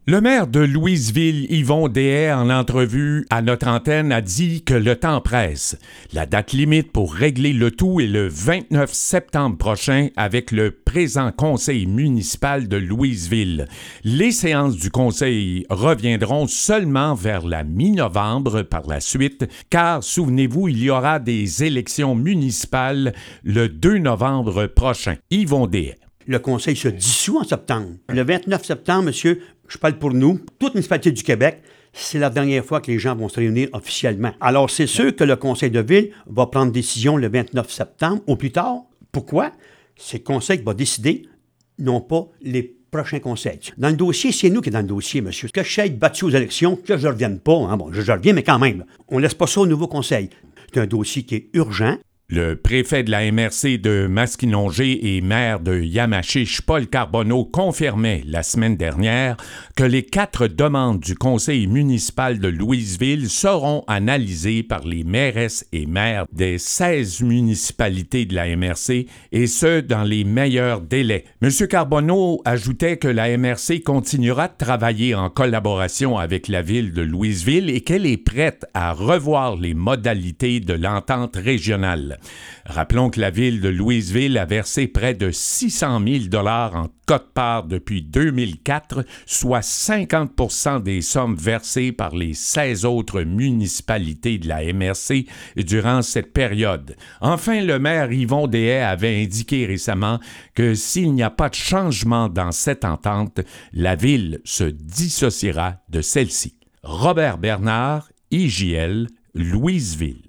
Le maire de Louisville, Yvon Deshaies, en entrevue à notre antenne, a dit que le temps presse. La date limite pour régler le tout est le 29 septembre prochain avec le présent conseil municipal de Louisville. Les séances du conseil reviendront seulement vers la mi-novembre par la suite, car, souvenez-vous, il y aura des élections municipales le 2 novembre prochain. Yvon Deshaies. Le conseil se dissout en septembre. Le 29 septembre, monsieur, je parle pour nous, toute municipalité du Québec, c'est la dernière fois que les gens vont se réunir officiellement. Alors, c'est sûr que le conseil de ville va prendre décision le 29 septembre ou plus tard. Pourquoi? C'est le conseil qui va décider, non pas les prochains conseils. Dans le dossier, c'est nous qui est dans le dossier, monsieur. Que je sois battu aux élections, que je ne revienne pas. Bon, je reviens, mais quand même. On ne laisse pas ça au nouveau conseil. C'est un dossier qui est urgent. Le préfet de la MRC de Masquinongé et maire de Yamachiche, Paul Carbonneau, confirmait la semaine dernière que les 4 demandes du conseil municipal de Louisville seront analysées par les mairesses et maires des 16 municipalités de la MRC, et ce, dans les meilleurs délais. M. Carbonneau ajoutait que la MRC continuera de travailler en collaboration avec la ville de Louisville et qu'elle est prête à revoir les modalités de l'entente régionale. Rappelons que la ville de Louisville a versé près de 600 000 $ en quote-part depuis 2004, soit 50 % des sommes versées par les 16 autres municipalités de la MRC durant cette période. Enfin, le maire Yvon Deshaies avait indiqué récemment que s'il n'y a pas de changement dans cette entente, la ville se dissociera de celle-ci. Robert Bernard, IJL, Louisville.